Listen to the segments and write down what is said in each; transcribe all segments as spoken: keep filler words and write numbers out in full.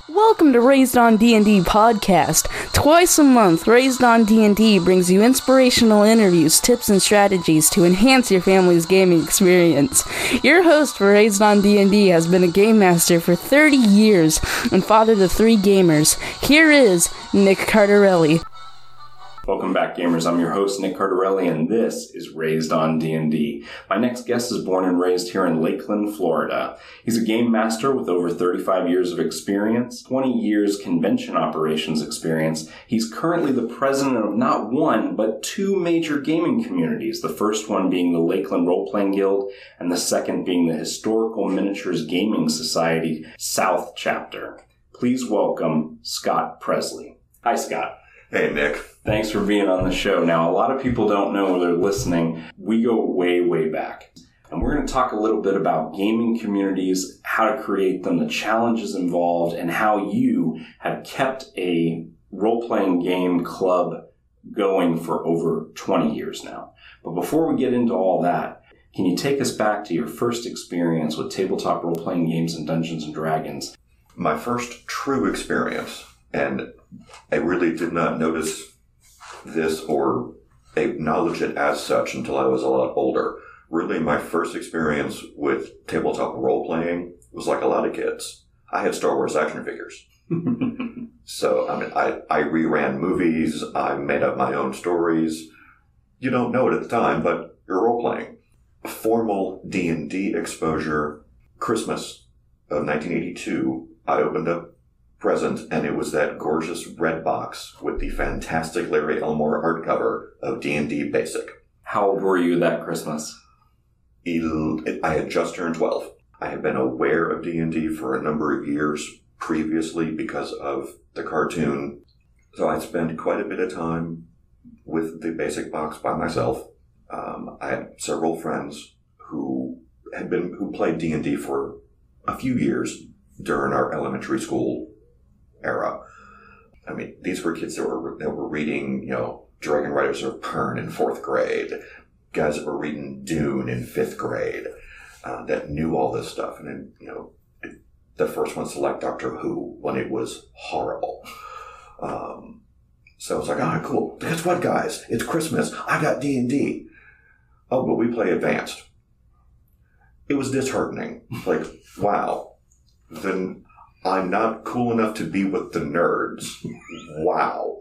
Welcome to Raised on D and D podcast. Twice a month, Raised on D and D brings you inspirational interviews, tips, and strategies to enhance your family's gaming experience. Your host for Raised on D and D has been a game master for thirty years and father to three gamers. Here is Nick Cardarelli. Welcome back, gamers. I'm your host, Nick Cardarelli, and this is Raised on D and D. My next guest is born and raised here in Lakeland, Florida. He's a game master with over thirty-five years of experience, twenty years convention operations experience. He's currently the president of not one, but two major gaming communities, the first one being the Lakeland Role-Playing Guild, and the second being the Historical Miniatures Gaming Society South Chapter. Please welcome Scott Presley. Hi, Scott. Hey, Nick. Thanks for being on the show. Now, a lot of people don't know, they're listening. We go way, way back. And we're going to talk a little bit about gaming communities, how to create them, the challenges involved, and how you have kept a role-playing game club going for over twenty years now. But before we get into all that, can you take us back to your first experience with tabletop role-playing games and Dungeons and Dragons? My first true experience, and I really did not notice this or acknowledge it as such until I was a lot older. Really, my first experience with tabletop role-playing was like a lot of kids. I had Star Wars action figures. So, I mean, I, I reran movies, I made up my own stories. You don't know it at the time, but you're role-playing. Formal D and D exposure, Christmas of nineteen eighty-two, I opened up present, and it was that gorgeous red box with the fantastic Larry Elmore art cover of D and D Basic. How old were you that Christmas? I had just turned twelve. I had been aware of D and D for a number of years previously because of the cartoon. So I spent quite a bit of time with the Basic box by myself. Um, I had several friends who had been who played D and D for a few years during our elementary school era. I mean, these were kids that were that were reading, you know, Dragon Riders of Pern in fourth grade, guys that were reading Dune in fifth grade, uh, that knew all this stuff. And then, you know, it, the first ones to like Doctor Who when it was horrible. Um, so I was like, ah, oh, cool. Guess what, guys? It's Christmas. I got D and D. Oh, but we play advanced. It was disheartening. Like, wow. Then I'm not cool enough to be with the nerds. Wow.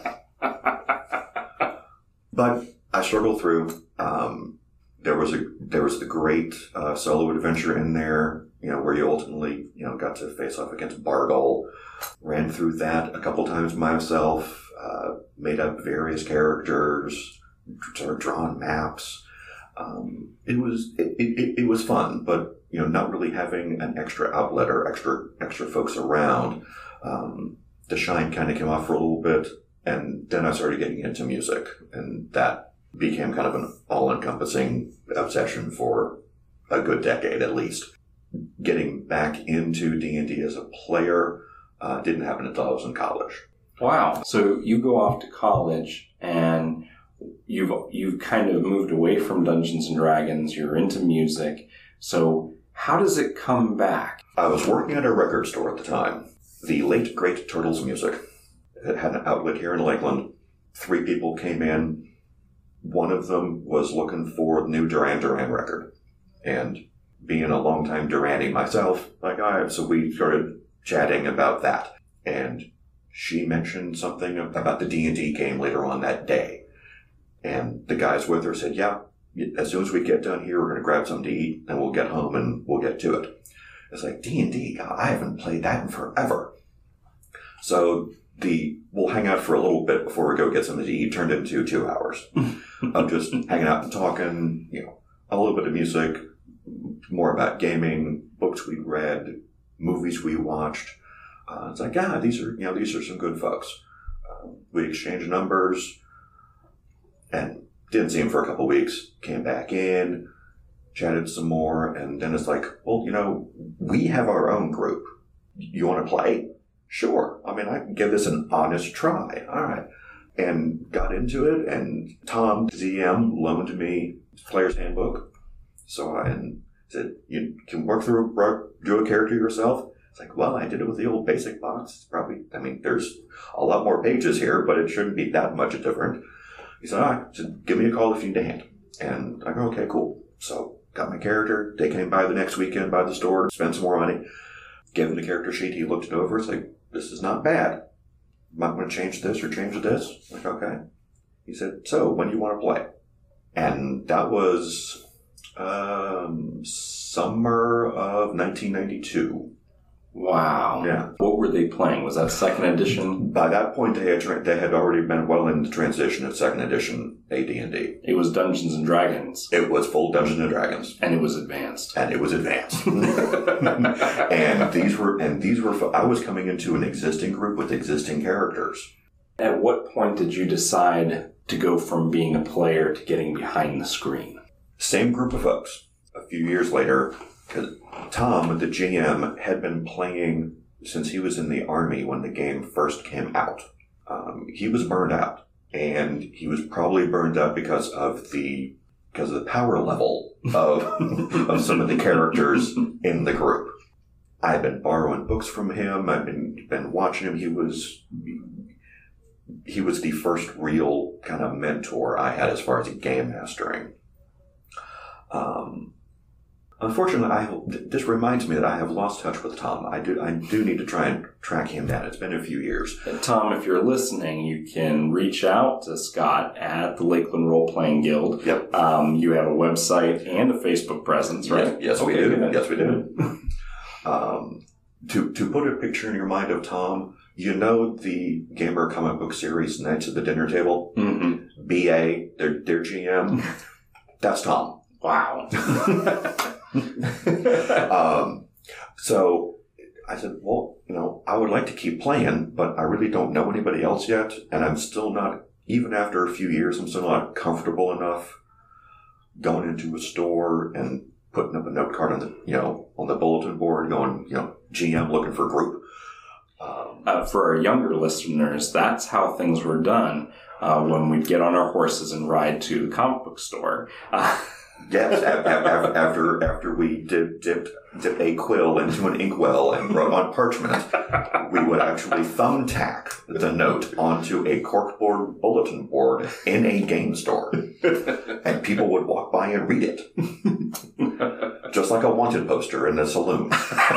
But I struggled through. Um, there was a there was the great uh, solo adventure in there, you know, where you ultimately, you know, got to face off against Bargle. Ran through that a couple times myself. Uh, made up various characters. Started drawing maps. Um, it was it, it, it was fun, but you know, not really having an extra outlet or extra extra folks around. Um, the shine kind of came off for a little bit, and then I started getting into music, and that became kind of an all-encompassing obsession for a good decade at least. Getting back into D and D as a player uh, didn't happen until I was in college. Wow. So you go off to college, and you've you've kind of moved away from Dungeons and Dragons. You're into music. So how does it come back? I was working at a record store at the time. The late, great Turtles Music. It had an outlet here in Lakeland. Three people came in. One of them was looking for the new Duran Duran record. And being a longtime Duranie myself, like, all right, so we started chatting about that. And she mentioned something about the D and D game later on that day. And the guys with her said, yeah, as soon as we get done here, we're going to grab something to eat, and we'll get home and we'll get to it. It's like, D and D, I haven't played that in forever. So the we'll hang out for a little bit before we go get something to eat turned into two hours of just hanging out and talking, you know, a little bit of music, more about gaming, books we read, movies we watched. Uh, it's like, ah, these are, you know, these are some good folks. Uh, we exchanged numbers and didn't see him for a couple of weeks, came back in, chatted some more, and then it's like, well, you know, we have our own group. You want to play? Sure. I mean, I can give this an honest try. All right. And got into it, and Tom, Z M, loaned me Player's Handbook. So I and said, you can work through, do a character yourself. It's like, well, I did it with the old basic box. It's probably, I mean, there's a lot more pages here, but it shouldn't be that much different. He said, all right, just give me a call if you need a hand. And I go, okay, cool. So got my character. They came by the next weekend by the store, spent some more money, gave him the character sheet. He looked it over. It's like, this is not bad. Might want to change this or change this. I'm like, okay. He said, so when do you want to play? And that was um, summer of nineteen ninety-two. Wow. Yeah. What were they playing? Was that second edition? By that point, they had tra- they had already been well into transition at second edition A D and D. It was Dungeons and Dragons. It was full Dungeons and Dragons, and it was advanced. And it was advanced. and these were and these were. I was coming into an existing group with existing characters. At what point did you decide to go from being a player to getting behind the screen? Same group of folks. A few years later, because Tom, the G M, had been playing since he was in the Army when the game first came out. Um, he was burned out, and he was probably burned out because of the because of the power level of of some of the characters in the group. I've been borrowing books from him. I've been been watching him. He was he was the first real kind of mentor I had as far as game mastering. Um. Unfortunately, I, this reminds me that I have lost touch with Tom. I do I do need to try and track him down. It's been a few years. And Tom, if you're listening, you can reach out to Scott at the Lakeland Role Playing Guild. Yep. Um, you have a website and a Facebook presence, right? Yes, yes okay, we do. Good. Yes, we do. um, to to put a picture in your mind of Tom, you know the Gamer comic book series Knights of the Dinner Table? Mm-hmm. B A, their, their G M. That's Tom. Wow. um, so I said, well, you know, I would like to keep playing, but I really don't know anybody else yet. And I'm still not, even after a few years, I'm still not comfortable enough going into a store and putting up a note card on the, you know, on the bulletin board going, you know, G M looking for group. Um, uh, for our younger listeners, that's how things were done uh, when we'd get on our horses and ride to the comic book store. Uh, Yes, after, after after we dip, dipped, dipped a quill into an inkwell and wrote on parchment, we would actually thumbtack the note onto a corkboard bulletin board in a game store. And people would walk by and read it. Just like a wanted poster in a saloon.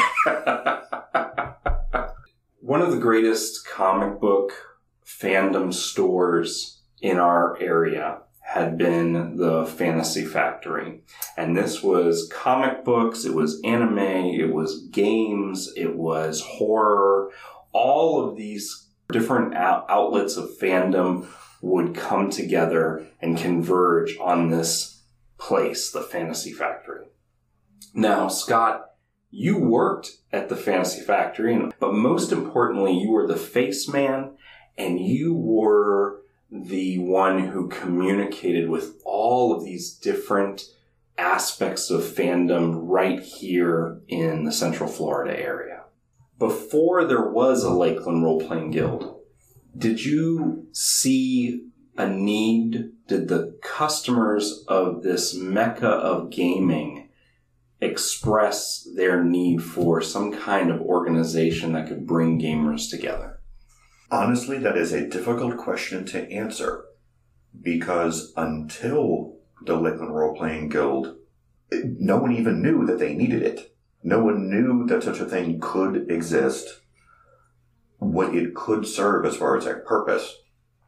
One of the greatest comic book fandom stores in our area had been the Fantasy Factory. And this was comic books, it was anime, it was games, it was horror. All of these different out- outlets of fandom would come together and converge on this place, the Fantasy Factory. Now, Scott, you worked at the Fantasy Factory, but most importantly, you were the face man, and you were the one who communicated with all of these different aspects of fandom right here in the Central Florida area. Before there was a Lakeland Role-Playing Guild, did you see a need? Did the customers of this mecca of gaming express their need for some kind of organization that could bring gamers together? Honestly, that is a difficult question to answer, because until the Lakeland Role-Playing Guild, no one even knew that they needed it. No one knew that such a thing could exist, what it could serve as far as a purpose,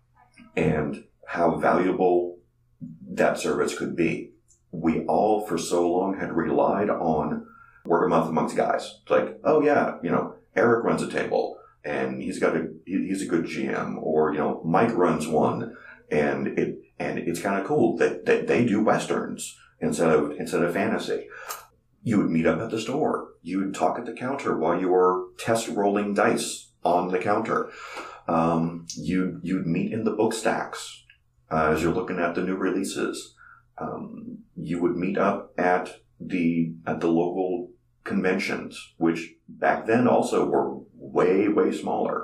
and how valuable that service could be. We all, for so long, had relied on word of mouth amongst guys. It's like, oh yeah, you know, Eric runs a table, and he's got a he's a good G M, or you know, Mike runs one, and it and it's kind of cool that, that they do westerns instead of instead of fantasy. You would meet up at the store. You would talk at the counter while you were test rolling dice on the counter. Um, you you'd meet in the book stacks uh, as you're looking at the new releases. Um, you would meet up at the at the local conventions, which back then also were way, way smaller.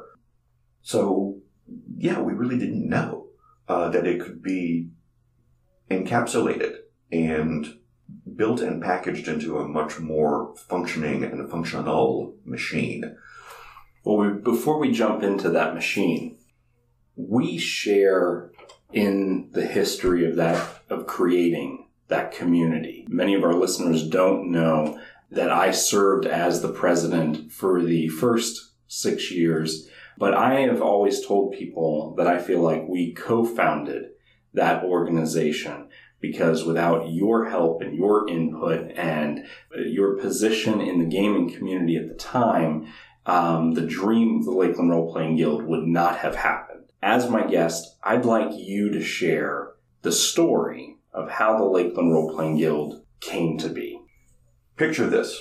So, yeah, we really didn't know uh, that it could be encapsulated and built and packaged into a much more functioning and functional machine. Well, we, before we jump into that machine, we share in the history of that, of creating that community. Many of our listeners don't know that I served as the president for the first six years, but I have always told people that I feel like we co-founded that organization, because without your help and your input and your position in the gaming community at the time, um, the dream of the Lakeland Role-Playing Guild would not have happened. As my guest, I'd like you to share the story of how the Lakeland Role-Playing Guild came to be. Picture this.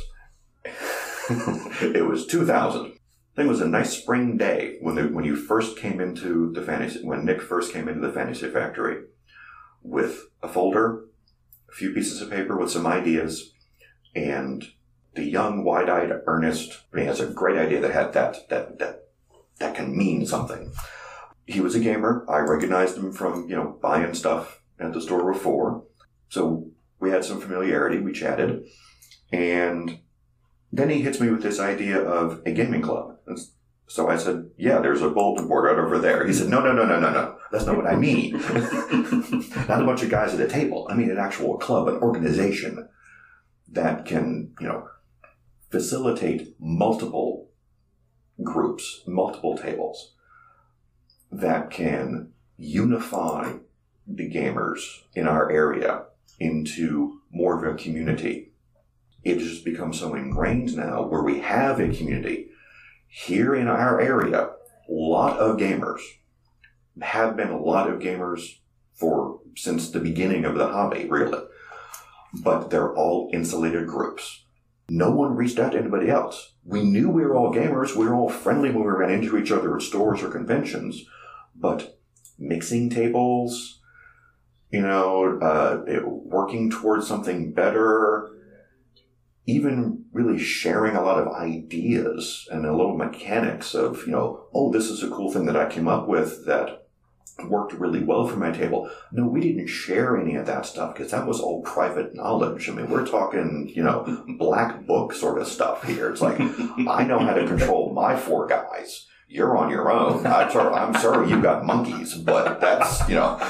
It was two thousand. I think it was a nice spring day when the, when you first came into the fantasy, when Nick first came into the Fantasy Factory with a folder, a few pieces of paper with some ideas, and the young, wide-eyed Ernest. I mean, he has a great idea that had that that that that can mean something. He was a gamer. I recognized him from, you know, buying stuff at the store before. So we had some familiarity. We chatted. And then he hits me with this idea of a gaming club. And so I said, yeah, there's a bulletin board right over there. He said, no, no, no, no, no, no. That's not what I mean. Not a bunch of guys at a table. I mean an actual club, an organization that can, you know, facilitate multiple groups, multiple tables, that can unify the gamers in our area into more of a community. It just becomes so ingrained now where we have a community here in our area. A lot of gamers have been a lot of gamers for since the beginning of the hobby, really. But they're all insulated groups. No one reached out to anybody else. We knew we were all gamers. We were all friendly when we ran into each other at stores or conventions. But mixing tables, you know, uh, it, working towards something better, even really sharing a lot of ideas and a little mechanics of, you know, oh, this is a cool thing that I came up with that worked really well for my table. No, we didn't share any of that stuff because that was all private knowledge. I mean, we're talking, you know, black book sort of stuff here. It's like, I know how to control my four guys. You're on your own. I'm sorry, I'm sorry you got monkeys, but that's, you know.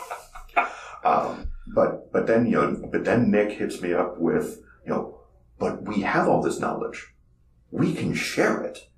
um, but but then, you know, but then Nick hits me up with, you know, but we have all this knowledge. We can share it.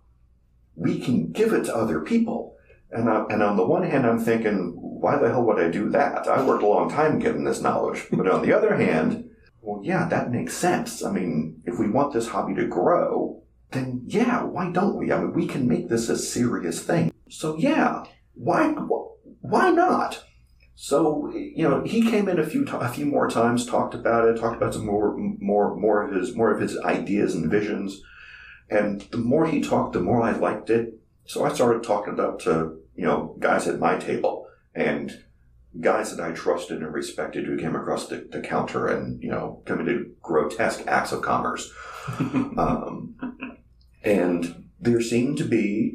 We can give it to other people. And I, and on the one hand, I'm thinking, why the hell would I do that? I worked a long time getting this knowledge. But on the other hand, well, yeah, that makes sense. I mean, if we want this hobby to grow, then yeah, why don't we? I mean, we can make this a serious thing. So yeah, why why not? So, you know, he came in a few a few more times, talked about it, talked about some more more more of his more of his ideas and visions. And the more he talked, the more I liked it. So I started talking it up to, you know, guys at my table and guys that I trusted and respected who came across the, the counter and, you know, committed grotesque acts of commerce. um, and there seemed to be,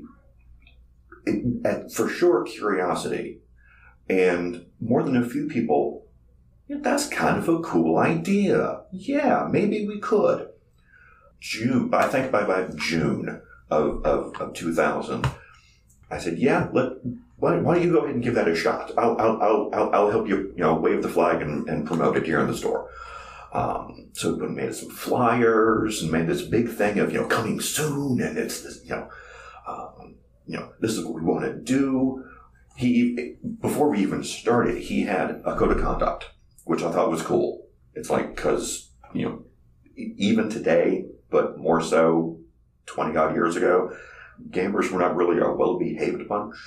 at, for sure, curiosity. And more than a few people, yeah, that's kind of a cool idea. Yeah, maybe we could. June, I think by, by June of, of, of two thousand, I said, yeah, let, why, why don't you go ahead and give that a shot? I'll, I'll, I'll, I'll help you, you know, wave the flag and, and promote it here in the store. Um, so we made some flyers and made this big thing of, you know, coming soon. And it's this, you know, um, you know, this is what we want to do. He, before we even started, he had a code of conduct, which I thought was cool. It's like, cause, you know, even today, but more so twenty odd years ago, gamers were not really a well-behaved bunch.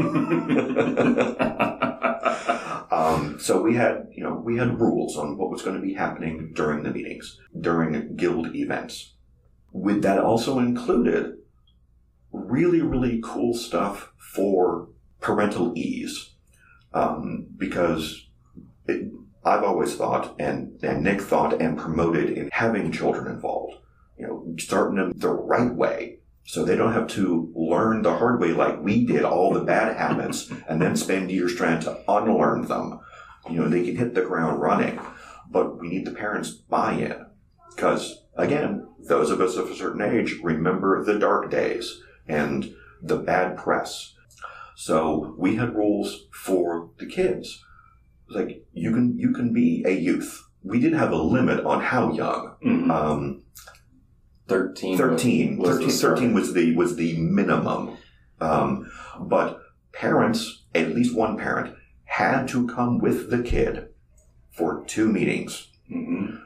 um, so we had, you know, we had rules on what was going to be happening during the meetings, during guild events. With that also included really, really cool stuff for parental ease. Um, because it, I've always thought, and, and Nick thought and promoted in having children involved, you know, starting them the right way so they don't have to learn the hard way like we did all the bad habits and then spend years trying to unlearn them. You know, they can hit the ground running. but we need the parents' buy-in. Because, again, those of us of a certain age remember the dark days and the bad press. So we had rules for the kids. Like, you can you can be a youth. We did have a limit on how young. Mm-hmm. Um, thirteen. thirteen. Was, was thirteen, the thirteen was the was the minimum. Um, but parents, at least one parent, had to come with the kid for two meetings. Mm-hmm.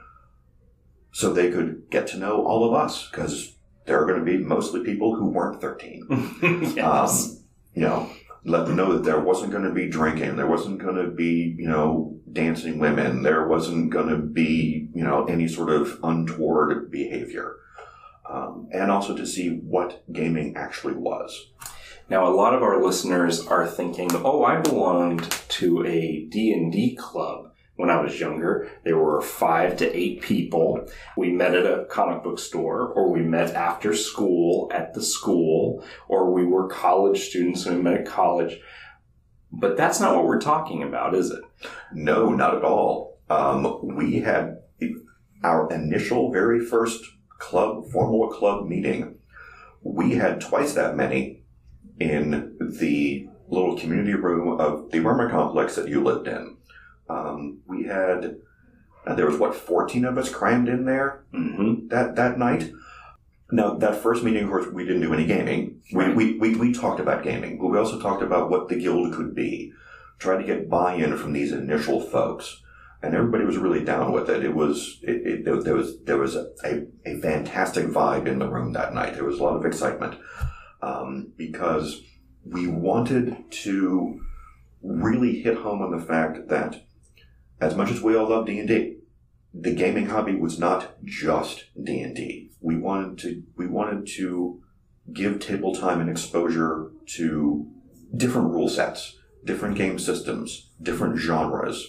So they could get to know all of us, because there are going to be mostly people who weren't thirteen. Yes. Um, you know, let them know that there wasn't going to be drinking, there wasn't going to be, you know, dancing women, there wasn't going to be, you know, any sort of untoward behavior. Um, and also to see what gaming actually was. Now, a lot of our listeners are thinking, oh, I belonged to a D and D club. When I was younger, there were five to eight people. We met at a comic book store, or we met after school at the school, or we were college students and we met at college. But that's not what we're talking about, is it? No, not at all. Um, we had our initial very first club, formal club meeting. We had twice that many in the little community room of the apartment complex that you lived in. Um, we had, uh, there was what, fourteen of us crammed in there Mm-hmm. that, that night. Now, that first meeting, of course, we didn't do any gaming. We, Right. we, we, we talked about gaming, but we also talked about what the guild could be. Tried to get buy-in from these initial folks. And everybody was really down with it. It was, it, it, there there was, there was a, a, a fantastic vibe in the room that night. There was a lot of excitement. Um, because we wanted to really hit home on the fact that as much as we all love D and D, the gaming hobby was not just D and D. We wanted to we wanted to give table time and exposure to different rule sets, different game systems, different genres.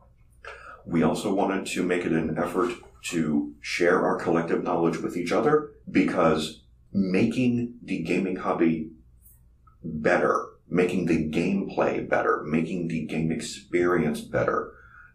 We also wanted to make it an effort to share our collective knowledge with each other, because making the gaming hobby better, making the gameplay better, making the game experience better,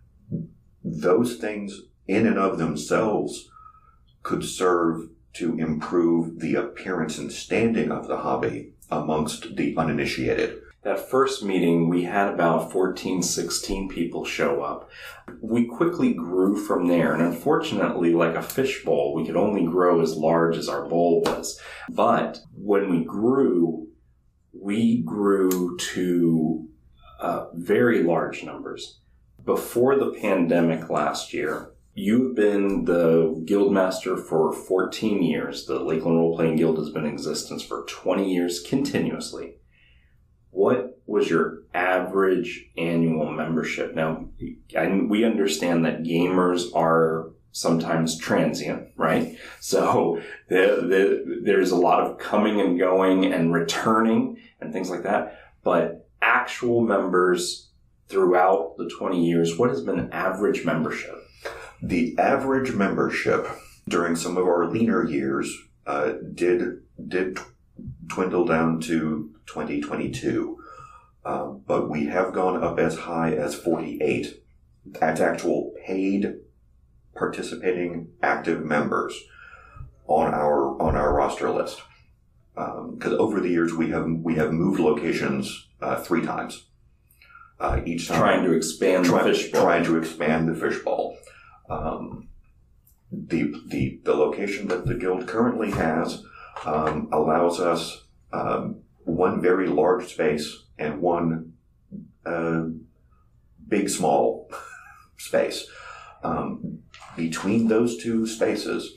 those things in and of themselves could serve to improve the appearance and standing of the hobby amongst the uninitiated. That first meeting, we had about fourteen, sixteen people show up. We quickly grew from there, and unfortunately, like a fishbowl, we could only grow as large as our bowl was. But when we grew, we grew to uh, very large numbers. Before the pandemic last year, you've been the guild master for fourteen years. The Lakeland Role Playing Guild has been in existence for twenty years continuously. What was your average annual membership? Now, and we understand that gamers are sometimes transient, right? So the, the, there's a lot of coming and going and returning and things like that. But actual members throughout the twenty years, what has been average membership? The average membership during some of our leaner years uh, did did dwindle down to twenty twenty-two. Uh, but we have gone up as high as forty-eight. That's actual paid participating active members on our on our roster list. Because um, over the years we have we have moved locations uh, three times. Uh, each time trying to expand try, the fishbowl. Trying to expand the fishbowl. Um, the the the location that the guild currently has um, allows us um, one very large space and one uh, big small space. Um, between those two spaces,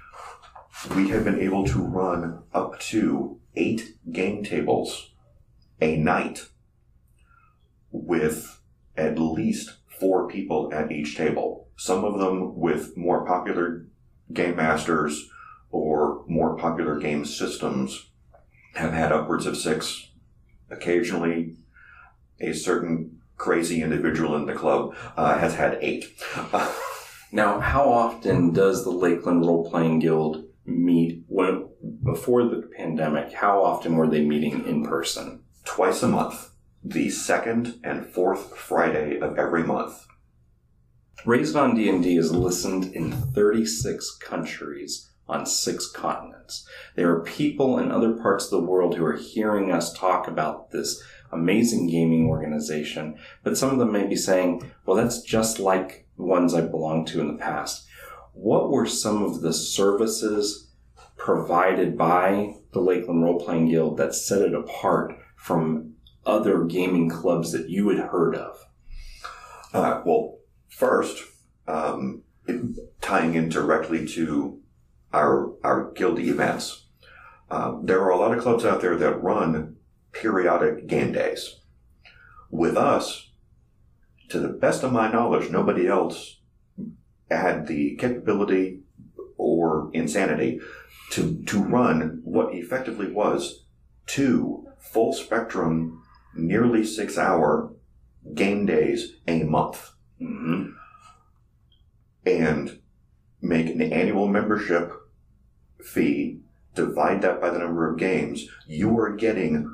we have been able to run up to eight game tables a night, with at least four people at each table. Some of them with more popular game masters or more popular game systems have had upwards of six. Occasionally, a certain crazy individual in the club uh, has had eight. Now, how often does the Lakeland Role Playing Guild meet? When before the pandemic, how often were they meeting in person? Twice a month. The second and fourth Friday of every month. Raised on D and D is listened in thirty-six countries on six continents. There are people in other parts of the world who are hearing us talk about this amazing gaming organization, but some of them may be saying, well, that's just like ones I belonged to in the past. What were some of the services provided by the Lakeland Role-Playing Guild that set it apart from other gaming clubs that you had heard of? Uh, well, first, um, it, tying in directly to our our guild events, uh, there are a lot of clubs out there that run periodic game days. With us, to the best of my knowledge, nobody else had the capability or insanity to to run what effectively was two full spectrum, nearly six hour game days a month. Mm-hmm. And make an annual membership fee, divide that by the number of games. You are getting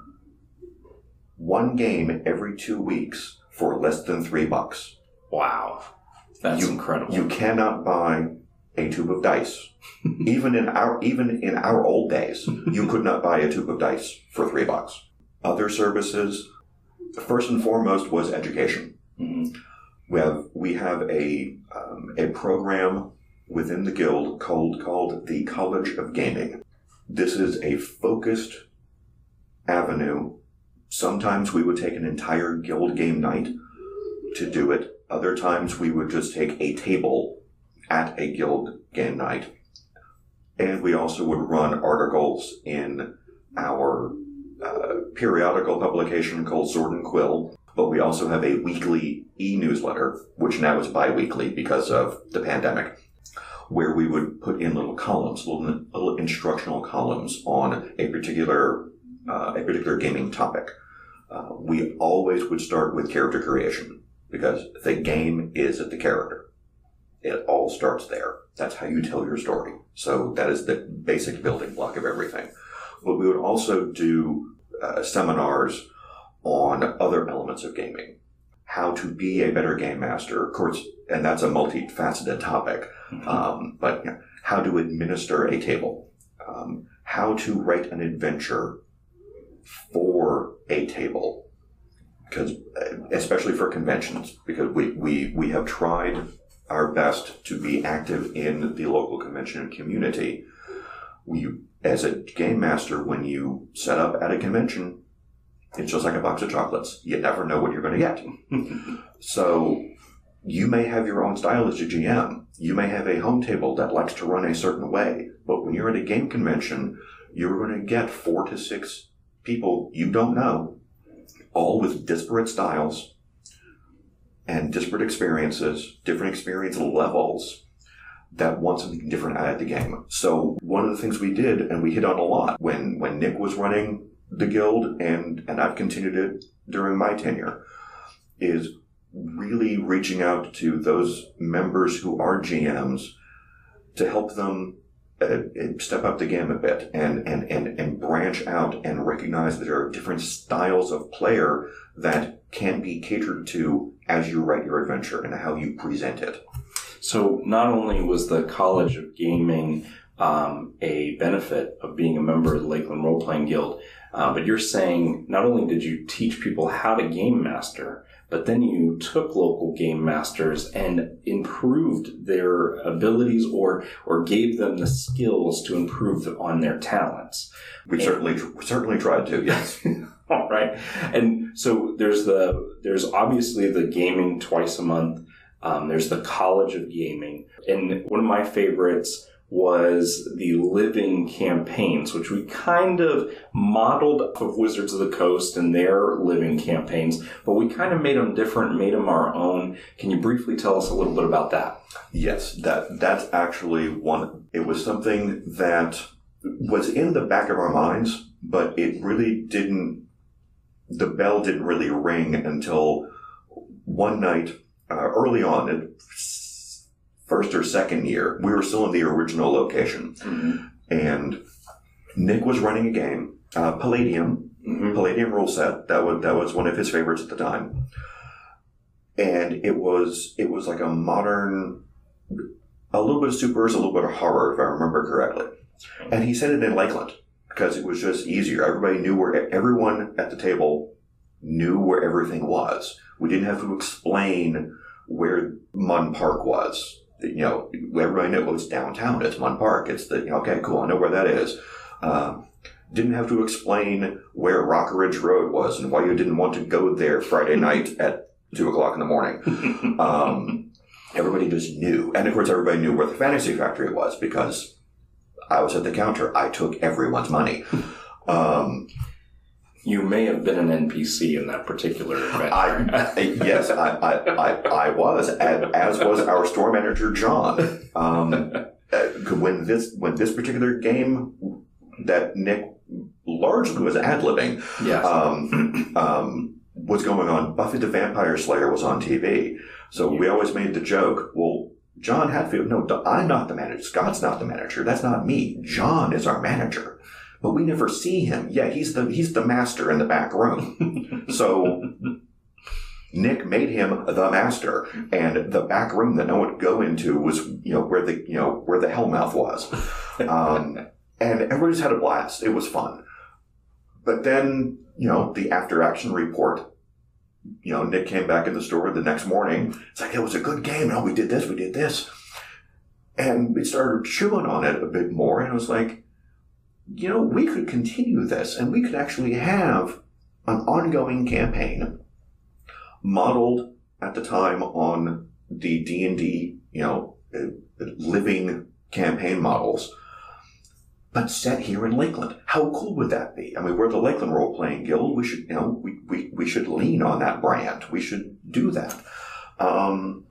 one game every two weeks for less than three bucks. Wow. That's you, incredible. You cannot buy a tube of dice. even in our even in our old days, you could not buy a tube of dice for three bucks. Other services, first and foremost, was education. Mm-hmm. We have we have a um, a program within the guild called called the College of Gaming. This is a focused avenue. Sometimes we would take an entire guild game night to do it. Other times we would just take a table at a guild game night. And we also would run articles in our uh, periodical publication called Sword and Quill. But we also have a weekly e-newsletter, which now is bi-weekly because of the pandemic, where we would put in little columns, little, little instructional columns on a particular uh, a particular gaming topic. Uh, we always would start with character creation because the game is the character. It all starts there. That's how you tell your story. So that is the basic building block of everything. But we would also do uh, seminars on other elements of gaming. How to be a better game master, of course, and that's a multifaceted topic. Mm-hmm. Um, but you know, how to administer a table, um, how to write an adventure for a table, because especially for conventions, because we, we, we have tried our best to be active in the local convention community. We, as a game master, when you set up at a convention, it's just like a box of chocolates. You never know what you're going to get. So you may have your own style as a G M. You may have a home table that likes to run a certain way. But when you're at a game convention, you're going to get four to six people you don't know, all with disparate styles and disparate experiences, different experience levels that want something different out of the game. So one of the things we did, and we hit on a lot, when, when Nick was running the guild, and, and I've continued it during my tenure, is really reaching out to those members who are G Ms to help them uh, step up the game a bit and, and, and, and branch out and recognize that there are different styles of player that can be catered to as you write your adventure and how you present it. So not only was the College of Gaming um, a benefit of being a member of the Lakeland Role-Playing Guild, Uh, but you're saying not only did you teach people how to game master, but then you took local game masters and improved their abilities or or gave them the skills to improve on their talents. We and, certainly certainly tried to, yes. All right. And so there's the there's obviously the gaming twice a month. Um, there's the College of Gaming. And one of my favorites was the living campaigns, which we kind of modeled off of Wizards of the Coast and their living campaigns, but we kind of made them different, made them our own. Can you briefly tell us a little bit about that? Yes, that that's actually one. It was something that was in the back of our minds, but it really didn't, the bell didn't really ring until one night uh, early on, it, first or second year, we were still in the original location. Mm-hmm. And Nick was running a game, uh, Palladium, mm-hmm. Palladium rule set. That was, that was one of his favorites at the time. and it was it was like a modern, a little bit of supers, a little bit of horror, if I remember correctly. And he said it in Lakeland because it was just easier. Everybody knew where everyone at the table knew where everything was. We didn't have to explain where Munn Park was. You know, everybody knew it was downtown. It's Munn Park. It's the, okay, cool, I know where that is. Um, didn't have to explain where Rock Ridge Road was and why you didn't want to go there Friday night at two o'clock in the morning. Um, everybody just knew. And of course, everybody knew where the Fantasy Factory was because I was at the counter. I took everyone's money. Um, You may have been an N P C in that particular adventure. I, yes, I, I, I, I was, as was our store manager, John. Um, when this when this particular game that Nick largely was ad-libbing yes. um, um, was going on, Buffy the Vampire Slayer was on T V. So we always made the joke, well, John Hatfield, no, I'm not the manager. Scott's not the manager. That's not me. John is our manager. But we never see him. Yeah, he's the he's the master in the back room. So Nick made him the master, and the back room that no one would go into was, you know, where the you know where the Hellmouth was, um, and everybody just had a blast. It was fun. But then, you know, the after action report. You know, Nick came back in the store the next morning. It's like, it was a good game. No, we did this, we did this, and we started chewing on it a bit more, and it was like, you know, we could continue this, and we could actually have an ongoing campaign modeled at the time on the D and D, you know, living campaign models, but set here in Lakeland. How cool would that be? I mean, we're the Lakeland Role Playing Guild. We should, you know, we, we, we should lean on that brand. We should do that. Um,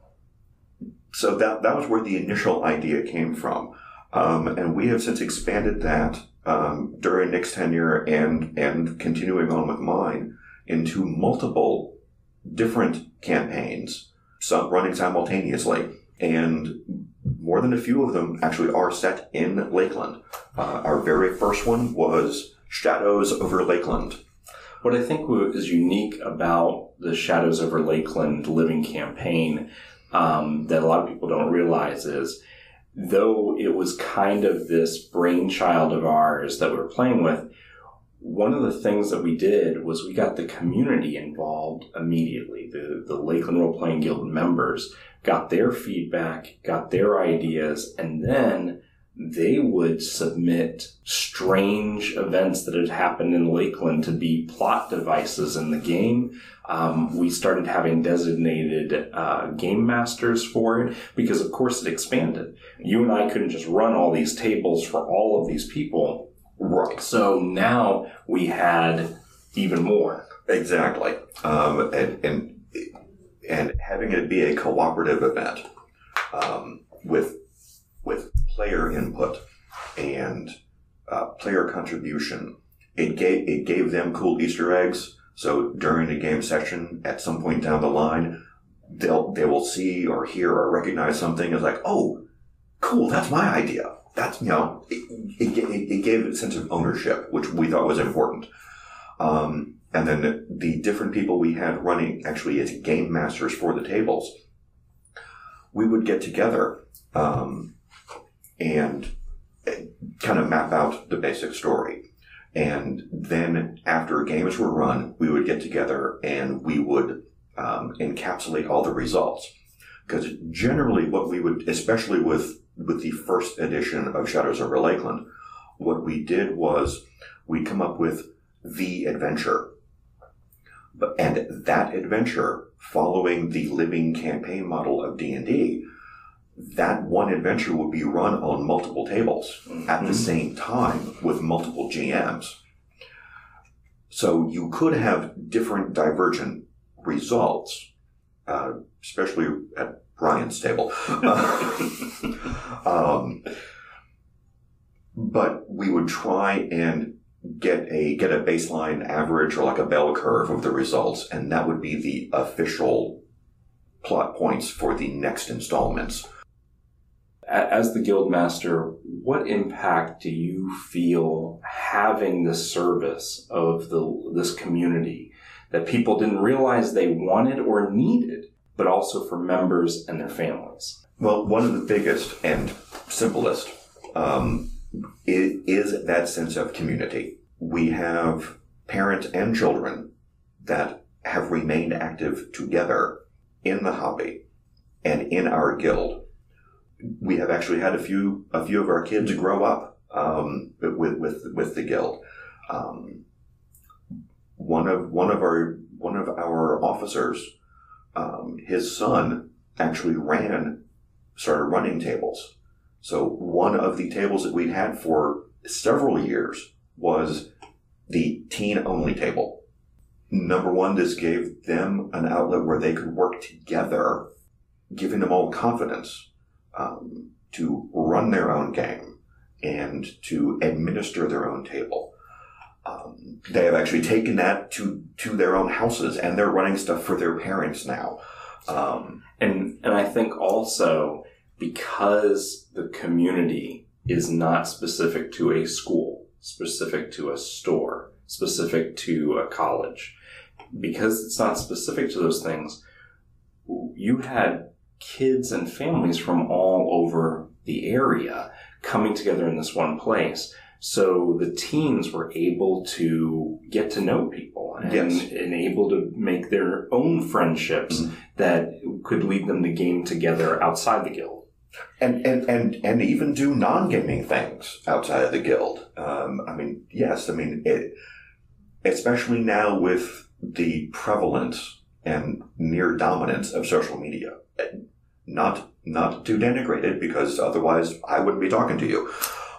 so that, that was where the initial idea came from. Um, and we have since expanded that um, during Nick's tenure and and continuing on with mine into multiple different campaigns, some running simultaneously, and more than a few of them actually are set in Lakeland. Uh, our very first one was Shadows over Lakeland. What I think is unique about the Shadows over Lakeland living campaign um, that a lot of people don't realize is, though it was kind of this brainchild of ours that we were playing with, one of the things that we did was we got the community involved immediately. The, the Lakeland Role Playing Guild members got their feedback, got their ideas, and then they would submit strange events that had happened in Lakeland to be plot devices in the game. Um, we started having designated uh, game masters for it because, of course, it expanded. You and I couldn't just run all these tables for all of these people. Right. So now we had even more. Exactly. Um, and, and, and having it be a cooperative event um, with with player input and uh, player contribution, it gave it gave them cool Easter eggs. So during the game session, at some point down the line, they'll they will see or hear or recognize something as like, oh, cool, that's my idea. That's, you know, it, it, it gave a sense of ownership, which we thought was important. Um, and then the, the different people we had running actually as game masters for the tables, we would get together um, and kind of map out the basic story. And then after games were run, we would get together and we would um, encapsulate all the results. Because generally what we would, especially with, with the first edition of Shadows over Lakeland, what we did was we'd come up with the adventure. And that adventure, following the living campaign model of D and D, that one adventure would be run on multiple tables mm-hmm. at the same time with multiple G Ms. So you could have different divergent results, uh, especially at Brian's table. um, but we would try and get a get a baseline average or like a bell curve of the results, and that would be the official plot points for the next installments. As the Guildmaster, what impact do you feel having the service of the this community that people didn't realize they wanted or needed, but also for members and their families? Well, one of the biggest and simplest um, is, is that sense of community. We have parents and children that have remained active together in the hobby and in our guild. We have actually had a few a few of our kids grow up um, with with with the guild. Um, one of one of our one of our officers, um, his son actually ran started running tables. So one of the tables that we'd had for several years was the teen-only table. Number one, this gave them an outlet where they could work together, giving them all confidence um, to run their own game and to administer their own table. Um, they have actually taken that to, to their own houses, and they're running stuff for their parents now. Um, and and I think also because the community is not specific to a school, specific to a store, specific to a college, because it's not specific to those things, you had kids and families from all over the area coming together in this one place. So the teens were able to get to know people and, yes. and able to make their own friendships mm-hmm. that could lead them to game together outside the guild. And, and, and, and even do non-gaming things outside of the guild. Um, I mean, yes, I mean, it, especially now with the prevalence and near dominance of social media. Not, not to denigrate it, because otherwise I wouldn't be talking to you.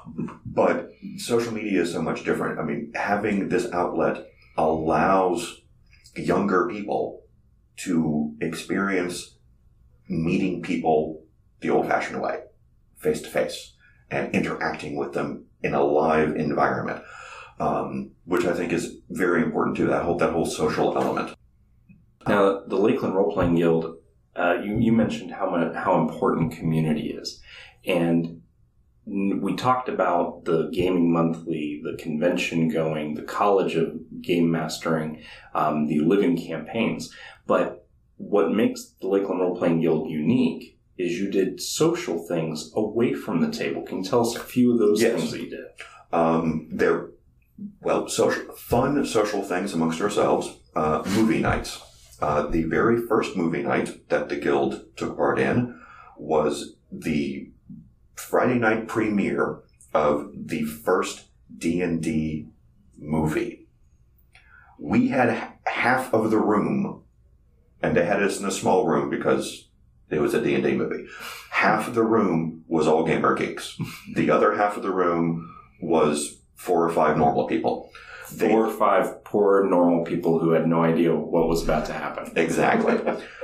But social media is so much different. I mean, having this outlet allows younger people to experience meeting people the old-fashioned way, face-to-face, and interacting with them in a live environment, um, which I think is very important too, that whole, that whole social element. Now, the Lakeland Role-Playing Guild, uh, you, you mentioned how much, how important community is. And we talked about the Gaming Monthly, the convention going, the College of Game Mastering, um, the living campaigns. But what makes the Lakeland Role-Playing Guild unique is you did social things away from the table. Can you tell us a few of those yes. things that you did? Um, they're, well, social, fun social things amongst ourselves. Uh, movie nights. Uh, the very first movie night that the Guild took part in was the Friday night premiere of the first D and D movie. We had h- half of the room, and they had us in a small room because it was a D and D movie. Half of the room was all gamer geeks. The other half of the room was four or five normal people. They, four or five poor normal people who had no idea what was about to happen. Exactly.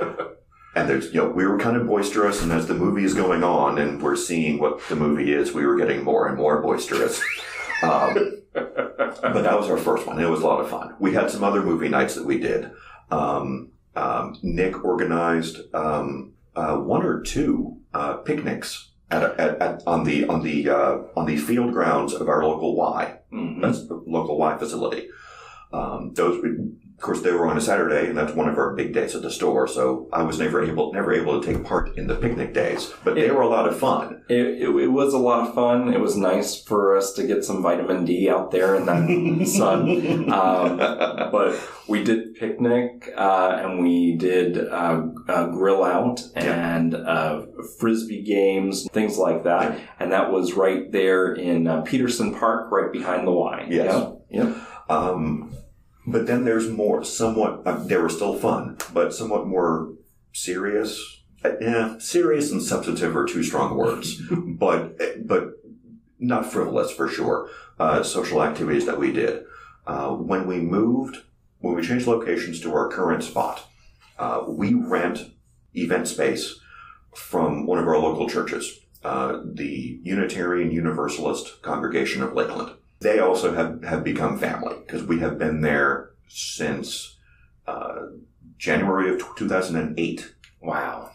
And there's, you know, we were kind of boisterous, and as the movie is going on and we're seeing what the movie is, we were getting more and more boisterous. Um, but that was our first one. It was a lot of fun. We had some other movie nights that we did. Um, um, Nick organized um, uh, one or two uh, picnics at, at, at on the on the uh, on the field grounds of our local Y. Mm-hmm. That's the local Y facility. Um, those, of course, they were on a Saturday, and that's one of our big days at the store. So I was never able, never able to take part in the picnic days, but they it, were a lot of fun. It, it, it was a lot of fun. It was nice for us to get some vitamin D out there in that sun. Um, but we did picnic, uh, and we did uh, uh, grill out and yeah. uh, frisbee games, things like that. Yeah. And that was right there in uh, Peterson Park, right behind the Y. Yes. Yep. Yep. Um, but then there's more, somewhat, uh, they were still fun, but somewhat more serious. Uh, yeah, serious and substantive are two strong words, but, but not frivolous for sure. Uh, social activities that we did. Uh, when we moved, when we changed locations to our current spot, uh, we rent event space from one of our local churches, uh, the Unitarian Universalist Congregation of Lakeland. They also have, have become family because we have been there since uh, January of two thousand eight. Wow.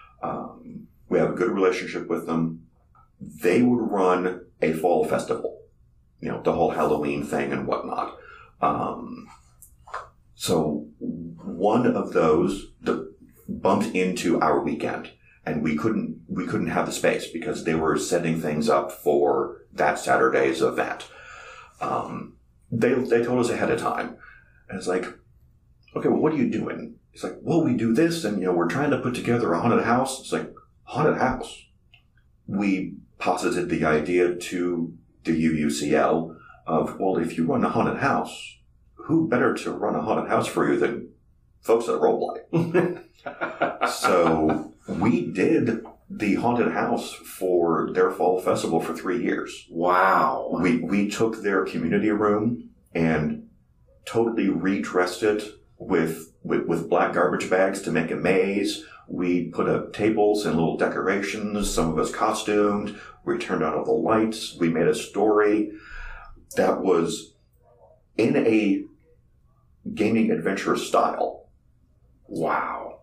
Um, we have a good relationship with them. They would run a fall festival, you know, the whole Halloween thing and whatnot. Um, so one of those, the bumped into our weekend, and we couldn't we couldn't have the space because they were setting things up for that Saturday's event. Um, they they told us ahead of time, and it's like, okay, well, what are you doing? It's like, well, we do this, and you know, we're trying to put together a haunted house. It's like, haunted house. We posited the idea to the U U C L of, well, if you run a haunted house, who better to run a haunted house for you than folks at Roleplay? So we did the haunted house for their fall festival for three years. Wow. We we took their community room and totally redressed it with, with, with black garbage bags to make a maze. We put up tables and little decorations, some of us costumed. We turned on all the lights. We made a story that was in a gaming adventure style. Wow.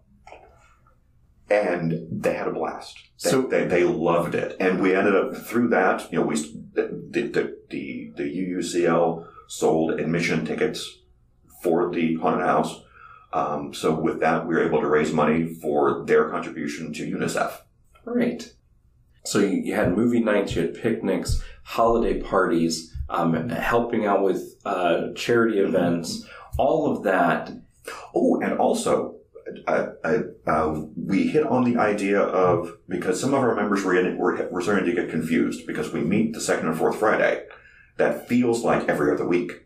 And they had a blast. They, So they, they loved it. And we ended up, through that, you know, we the, the, the, the U U C L sold admission tickets for the haunted house. Um, so with that, we were able to raise money for their contribution to UNICEF. Great. So you, you had movie nights, you had picnics, holiday parties, um, helping out with uh, charity events, all of that. Oh, and also, I, I, uh, we hit on the idea of, because some of our members were, in, were, were starting to get confused because we meet the second and fourth Friday. That feels like every other week.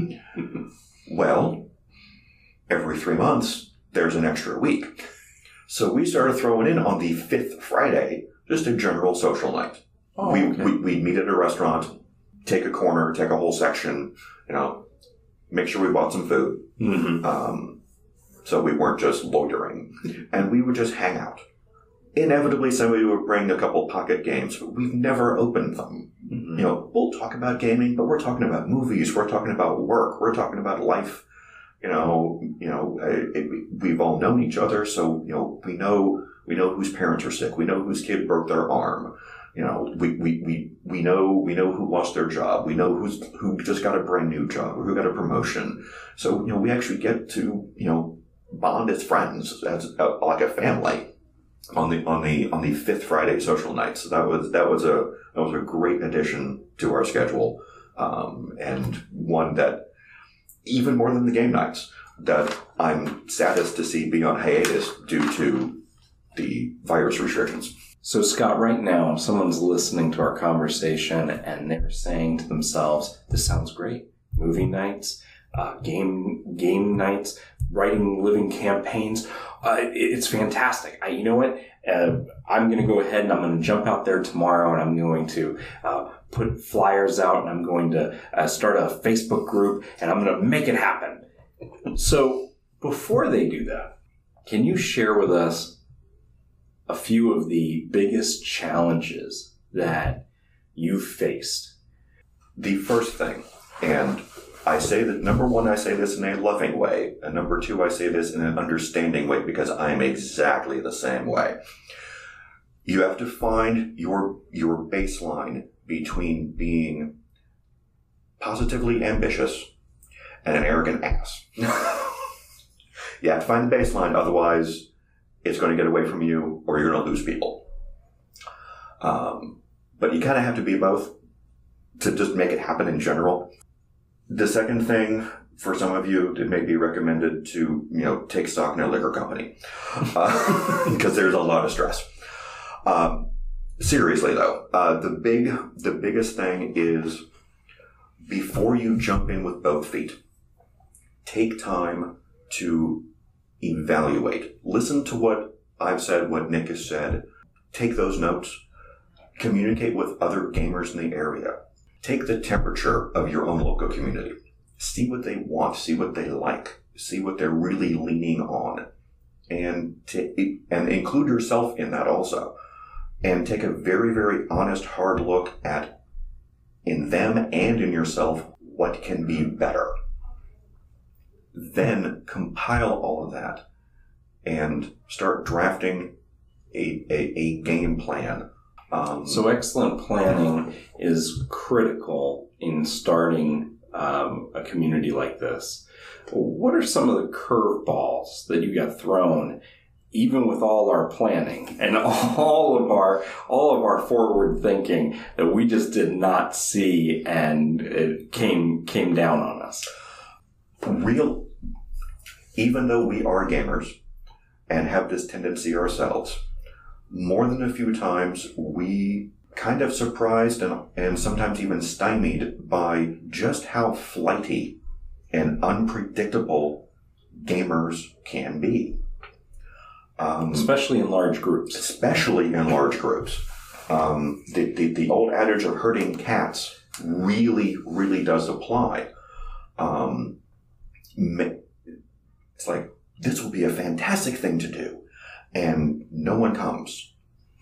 Well, every three months, there's an extra week. So we started throwing in on the fifth Friday, just a general social night. Oh, we, okay. we, we'd meet at a restaurant, take a corner, take a whole section, you know, make sure we bought some food. Mm-hmm. Um, so we weren't just loitering. And we would just hang out. Inevitably, somebody would bring a couple pocket games, but we've never opened them. Mm-hmm. You know, we'll talk about gaming, but we're talking about movies, we're talking about work, we're talking about life. You know, you know, it, it, we've all known each other, so you know, we know we know whose parents are sick, we know whose kid broke their arm. You know, we we, we, we know we know who lost their job, we know who's who just got a brand new job or who got a promotion. So you know, we actually get to you know bond as friends, as uh, like a family. On the on the on the fifth Friday social night, so that was that was a that was a great addition to our schedule, um, and one that even more than the game nights that I'm saddest to see be on hiatus due to the virus restrictions. So Scott, right now, if someone's listening to our conversation and they're saying to themselves, "This sounds great. Movie nights, uh, game game nights, writing living campaigns." Uh, it's fantastic. I, you know what? Uh, I'm going to go ahead and I'm going to jump out there tomorrow and I'm going to uh, put flyers out and I'm going to uh, start a Facebook group and I'm going to make it happen. So before they do that, can you share with us a few of the biggest challenges that you've faced? The first thing, and I say that, number one, I say this in a loving way, and number two, I say this in an understanding way because I'm exactly the same way. You have to find your your baseline between being positively ambitious and an arrogant ass. You have to find the baseline, otherwise it's going to get away from you or you're going to lose people. Um, but you kind of have to be both to just make it happen in general. The second thing, for some of you, it may be recommended to, you know, take stock in a liquor company. Because uh, there's a lot of stress. Um, seriously, though, uh, the big, the biggest thing is before you jump in with both feet, take time to evaluate. Listen to what I've said, what Nick has said. Take those notes. Communicate with other gamers in the area. Take the temperature of your own local community. See what they want. See what they like. See what they're really leaning on. And to, and include yourself in that also. And take a very, very honest, hard look at, in them and in yourself, what can be better. Then compile all of that and start drafting a, a, a game plan. Um, so excellent planning is critical in starting um, a community like this. What are some of the curveballs that you got thrown even with all our planning and all of our all of our forward thinking, that we just did not see, and it came came down on us. Real, even though we are gamers and have this tendency ourselves, more than a few times we kind of surprised and, and sometimes even stymied by just how flighty and unpredictable gamers can be. Um, especially in large groups. Especially in large groups. Um, the, the, the old adage of herding cats really, really does apply. Um, it's like, this will be a fantastic thing to do, and no one comes.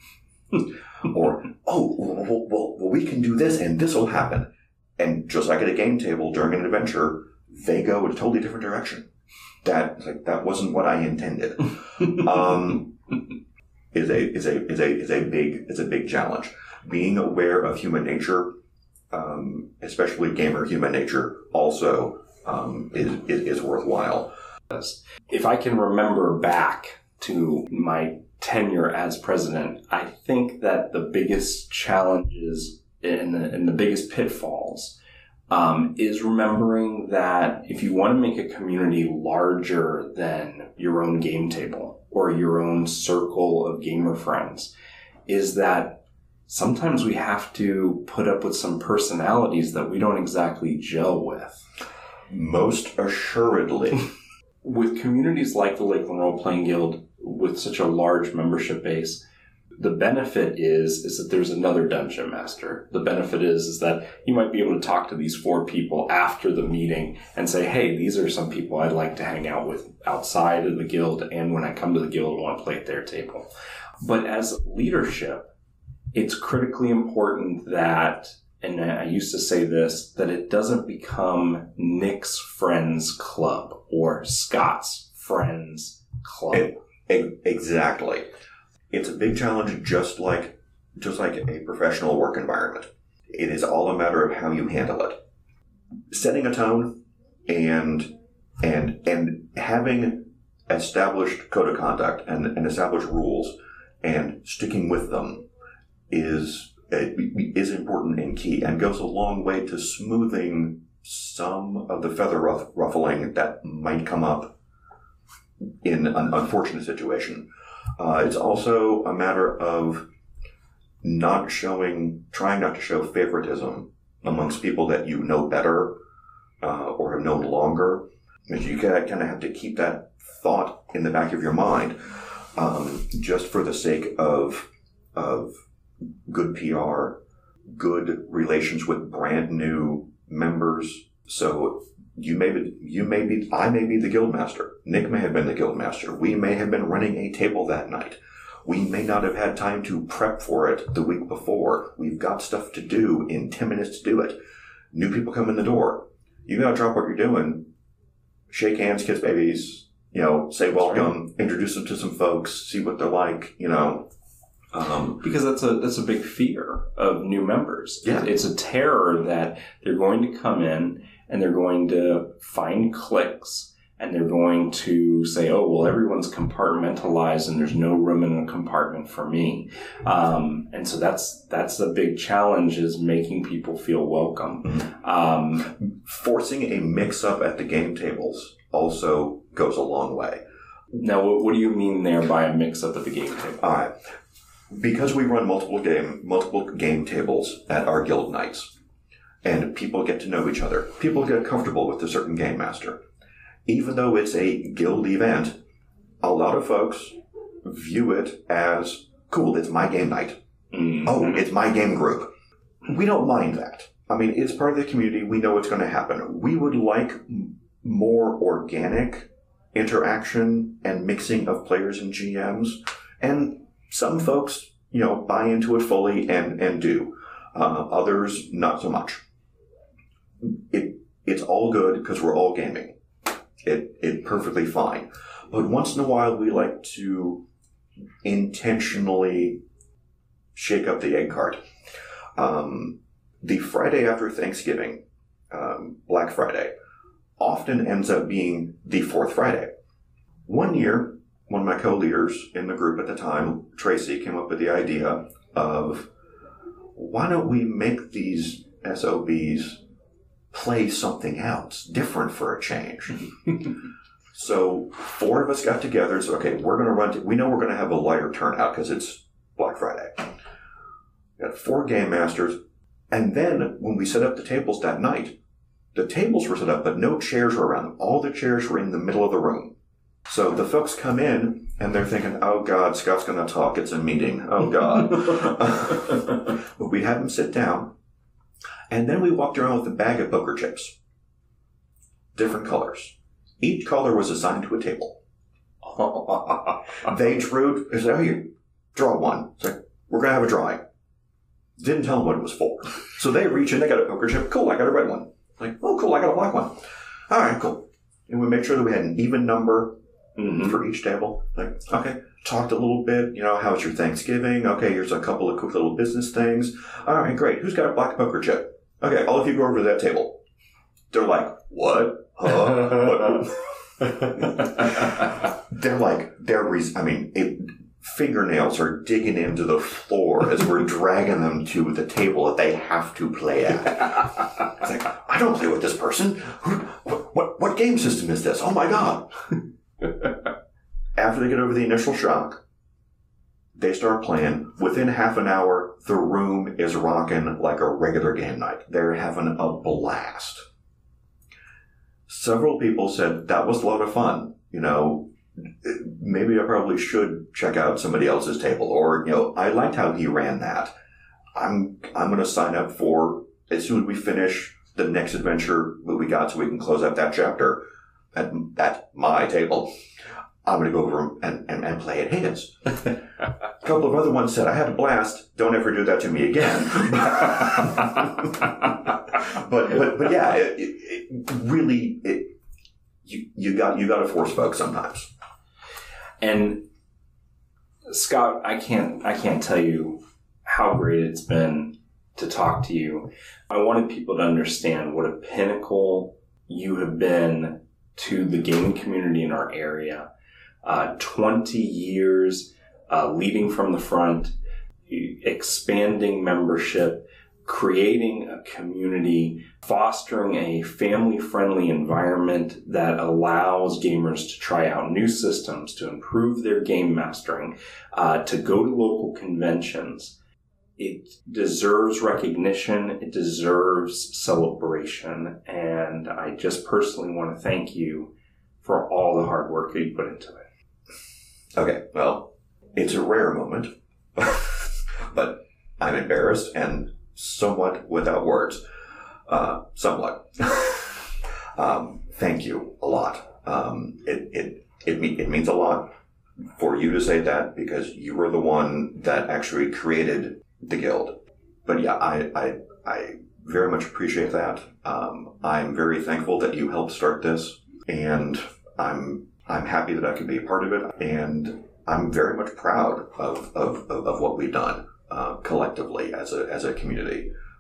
Or, oh, well, well, well, we can do this, and this will happen. And just like at a game table during an adventure, they go in a totally different direction. That like that wasn't what I intended. Um, is a is a is a is a big is a big challenge. Being aware of human nature, um, especially gamer human nature, also um, is, is is worthwhile. If I can remember back to my tenure as president, I think that the biggest challenges and the, and the biggest pitfalls Um, is remembering that if you want to make a community larger than your own game table or your own circle of gamer friends, is that sometimes we have to put up with some personalities that we don't exactly gel with. Most assuredly. With communities like the Lakeland Role Playing Guild, with such a large membership base, the benefit is is that there's another dungeon master. The benefit is is that you might be able to talk to these four people after the meeting and say, hey, these are some people I'd like to hang out with outside of the guild, and when I come to the guild, I want to play at their table. But as leadership, it's critically important that, and I used to say this, that it doesn't become Nick's Friends Club or Scott's Friends Club. It, it, exactly. It's a big challenge, just like just like a professional work environment. It is all a matter of how you handle it. Setting a tone and and and having established code of conduct and, and established rules and sticking with them is is important and key, and goes a long way to smoothing some of the feather ruff- ruffling that might come up in an unfortunate situation. Uh, it's also a matter of not showing, trying not to show favoritism amongst people that you know better uh, or have known longer. You kind of have to keep that thought in the back of your mind, um, just for the sake of of good P R, good relations with brand new members. So you may be, you may be, I may be the guild master. Nick may have been the guild master. We may have been running a table that night. We may not have had time to prep for it the week before. We've got stuff to do in ten minutes to do it. New people come in the door. You gotta drop what you're doing. Shake hands, kiss babies, you know, say welcome, right. Introduce them to some folks, see what they're like, you know. Um, because that's a that's a big fear of new members. Yeah. It's a terror that they're going to come in and they're going to find cliques, and they're going to say, oh, well, everyone's compartmentalized and there's no room in a compartment for me. Um, and so that's that's a big challenge, is making people feel welcome. Mm-hmm. Um, Forcing a mix-up at the game tables also goes a long way. Now, what, what do you mean there by a mix-up at the game table? All right. Because we run multiple game multiple game tables at our guild nights, and people get to know each other. People get comfortable with a certain game master. Even though it's a guild event, a lot of folks view it as, cool, it's my game night. Mm-hmm. Oh, it's my game group. We don't mind that. I mean, it's part of the community. We know what's going to happen. We would like more organic interaction and mixing of players and G Ms. And some folks, you know, buy into it fully and, and do. Uh, others, not so much. It It's all good because we're all gaming. It It's perfectly fine. But once in a while, we like to intentionally shake up the egg cart. Um, the Friday after Thanksgiving, um, Black Friday, often ends up being the fourth Friday. One year, one of my co-leaders in the group at the time, Tracy, came up with the idea of, why don't we make these S O Bs play something else, different for a change? So four of us got together and said, okay, we're going to run, to, we know we're going to have a lighter turnout because it's Black Friday. We got four game masters. And then when we set up the tables that night, the tables were set up, but no chairs were around them. All the chairs were in the middle of the room. So the folks come in and they're thinking, oh God, Scott's going to talk. It's a meeting. Oh God. But we'd have them sit down. And then we walked around with a bag of poker chips. Different colors. Each color was assigned to a table. They drew, they said, oh, you draw one. It's like, we're going to have a drawing. Didn't tell them what it was for. So they reach in, they got a poker chip. Cool, I got a red one. Like, oh, cool, I got a black one. All right, cool. And we made sure that we had an even number mm-hmm. for each table. Like, okay, talked a little bit. You know, how was your Thanksgiving? Okay, here's a couple of quick little business things. All right, great. Who's got a black poker chip? Okay, all of you go over to that table. They're like, what? Huh? What? They're like, they're, res- I mean, it, fingernails are digging into the floor as we're dragging them to the table that they have to play at. It's like, I don't play with this person. What, what, what game system is this? Oh my God. After they get over the initial shock, they start playing. Within half an hour, the room is rocking like a regular game night. They're having a blast. Several people said that was a lot of fun. You know, maybe I probably should check out somebody else's table, or, you know, I liked how he ran that. I'm, I'm going to sign up for, as soon as we finish the next adventure that we got so we can close out that chapter at, at my table, I'm going to go over and, and, and play at his. A couple of other ones said, I had a blast. Don't ever do that to me again. but, but, but yeah, it, it, it really, it, you, you got, you got to force folks sometimes. And Scott, I can't, I can't tell you how great it's been to talk to you. I wanted people to understand what a pinnacle you have been to the gaming community in our area. Uh, twenty years, uh, leading from the front, expanding membership, creating a community, fostering a family-friendly environment that allows gamers to try out new systems, to improve their game mastering, uh, to go to local conventions. It deserves recognition. It deserves celebration. And I just personally want to thank you for all the hard work that you put into it. Okay, well, it's a rare moment, but I'm embarrassed and somewhat without words. Uh, somewhat. um, thank you a lot. Um, it, it, it, me- it means a lot for you to say that, because you were the one that actually created the guild. But yeah, I, I, I very much appreciate that. Um, I'm very thankful that you helped start this, and I'm, I'm happy that I could be a part of it, and I'm very much proud of, of, of, of what we've done, uh, collectively as a, as a community.